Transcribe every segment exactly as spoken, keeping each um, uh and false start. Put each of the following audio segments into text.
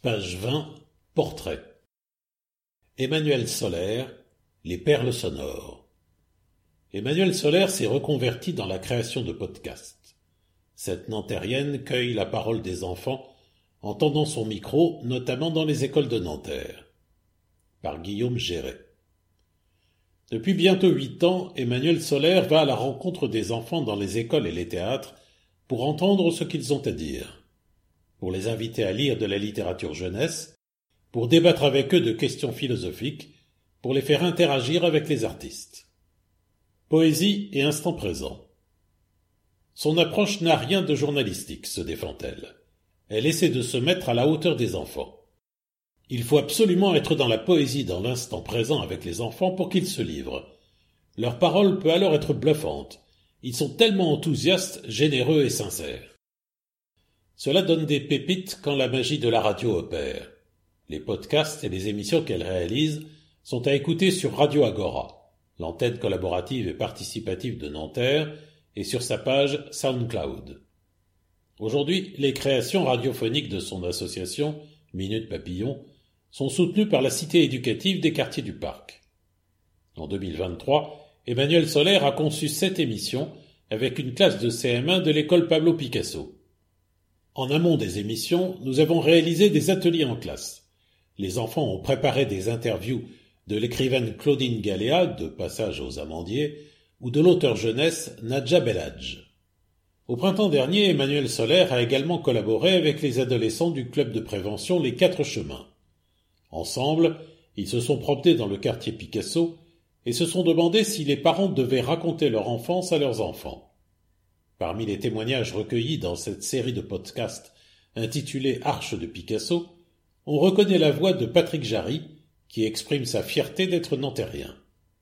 Page vingt. Portrait. Emmanuelle Soler, les perles sonores. Emmanuelle Soler s'est reconvertie dans la création de podcasts. Cette Nanterrienne cueille la parole des enfants en tendant son micro, notamment dans les écoles de Nanterre. Par Guillaume Géret. Depuis bientôt huit ans, Emmanuelle Soler va à la rencontre des enfants dans les écoles et les théâtres pour entendre ce qu'ils ont à dire, pour les inviter à lire de la littérature jeunesse, pour débattre avec eux de questions philosophiques, pour les faire interagir avec les artistes. Poésie et instant présent. Son approche n'a rien de journalistique, se défend-elle. Elle essaie de se mettre à la hauteur des enfants. Il faut absolument être dans la poésie dans l'instant présent avec les enfants pour qu'ils se livrent. Leur parole peut alors être bluffante. Ils sont tellement enthousiastes, généreux et sincères. Cela donne des pépites quand la magie de la radio opère. Les podcasts et les émissions qu'elle réalise sont à écouter sur Radio Agora, l'antenne collaborative et participative de Nanterre, et sur sa page SoundCloud. Aujourd'hui, les créations radiophoniques de son association, Minute Papillon, sont soutenues par la cité éducative des quartiers du Parc. En deux mille vingt-trois, Emmanuelle Soler a conçu sept émissions avec une classe de C M un de l'école Pablo Picasso. En amont des émissions, nous avons réalisé des ateliers en classe. Les enfants ont préparé des interviews de l'écrivaine Claudine Galéa, de Passage aux Amandiers, ou de l'auteur jeunesse Nadja Belhadj. Au printemps dernier, Emmanuelle Soler a également collaboré avec les adolescents du club de prévention Les Quatre Chemins. Ensemble, ils se sont promenés dans le quartier Picasso et se sont demandé si les parents devaient raconter leur enfance à leurs enfants. Parmi les témoignages recueillis dans cette série de podcasts intitulée Arche de Picasso, on reconnaît la voix de Patrick Jarry, qui exprime sa fierté d'être nanterrien.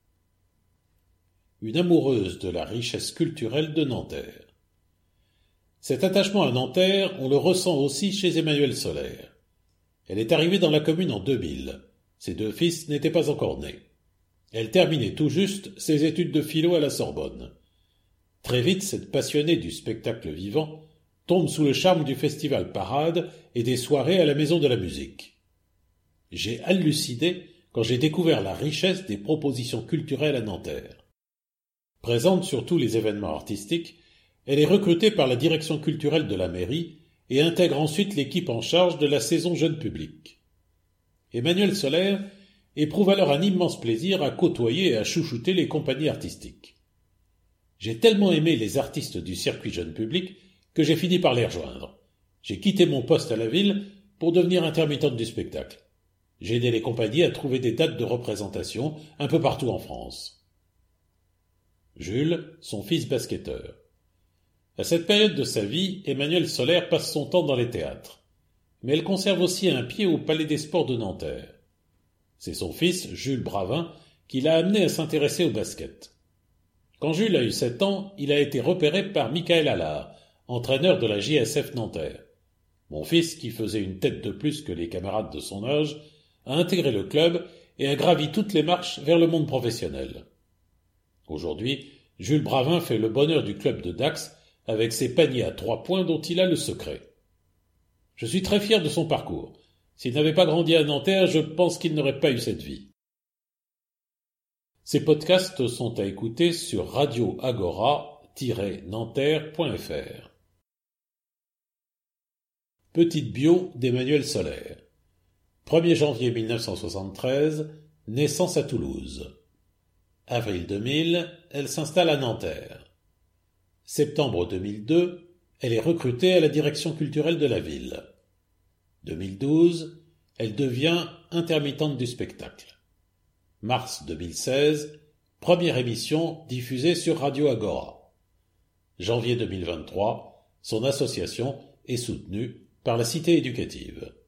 Une amoureuse de la richesse culturelle de Nanterre. Cet attachement à Nanterre, on le ressent aussi chez Emmanuelle Soler. Elle est arrivée dans la commune en deux mille. Ses deux fils n'étaient pas encore nés. Elle terminait tout juste ses études de philo à la Sorbonne. Très vite, cette passionnée du spectacle vivant tombe sous le charme du festival Parade et des soirées à la Maison de la Musique. J'ai halluciné quand j'ai découvert la richesse des propositions culturelles à Nanterre. Présente sur tous les événements artistiques, elle est recrutée par la direction culturelle de la mairie et intègre ensuite l'équipe en charge de la saison jeune public. Emmanuelle Soler éprouve alors un immense plaisir à côtoyer et à chouchouter les compagnies artistiques. J'ai tellement aimé les artistes du circuit jeune public que j'ai fini par les rejoindre. J'ai quitté mon poste à la ville pour devenir intermittente du spectacle. J'ai aidé les compagnies à trouver des dates de représentation un peu partout en France. Jules, son fils basketteur. À cette période de sa vie, Emmanuelle Soler passe son temps dans les théâtres. Mais elle conserve aussi un pied au Palais des Sports de Nanterre. C'est son fils, Jules Bravin, qui l'a amené à s'intéresser au basket. Quand Jules a eu sept ans, il a été repéré par Michael Allard, entraîneur de la J S F Nanterre. Mon fils, qui faisait une tête de plus que les camarades de son âge, a intégré le club et a gravi toutes les marches vers le monde professionnel. Aujourd'hui, Jules Bravin fait le bonheur du club de Dax avec ses paniers à trois points dont il a le secret. Je suis très fier de son parcours. S'il n'avait pas grandi à Nanterre, je pense qu'il n'aurait pas eu cette vie. Ces podcasts sont à écouter sur radio agora tiret nanterre point f r. Petite bio d'Emmanuelle Soler. premier janvier mille neuf cent soixante-treize, naissance à Toulouse. Avril deux mille, elle s'installe à Nanterre. Septembre deux mille deux, elle est recrutée à la direction culturelle de la ville. deux mille douze, elle devient intermittente du spectacle. Mars deux mille seize, première émission diffusée sur Radio Agora. Janvier deux mille vingt-trois, son association est soutenue par la cité éducative.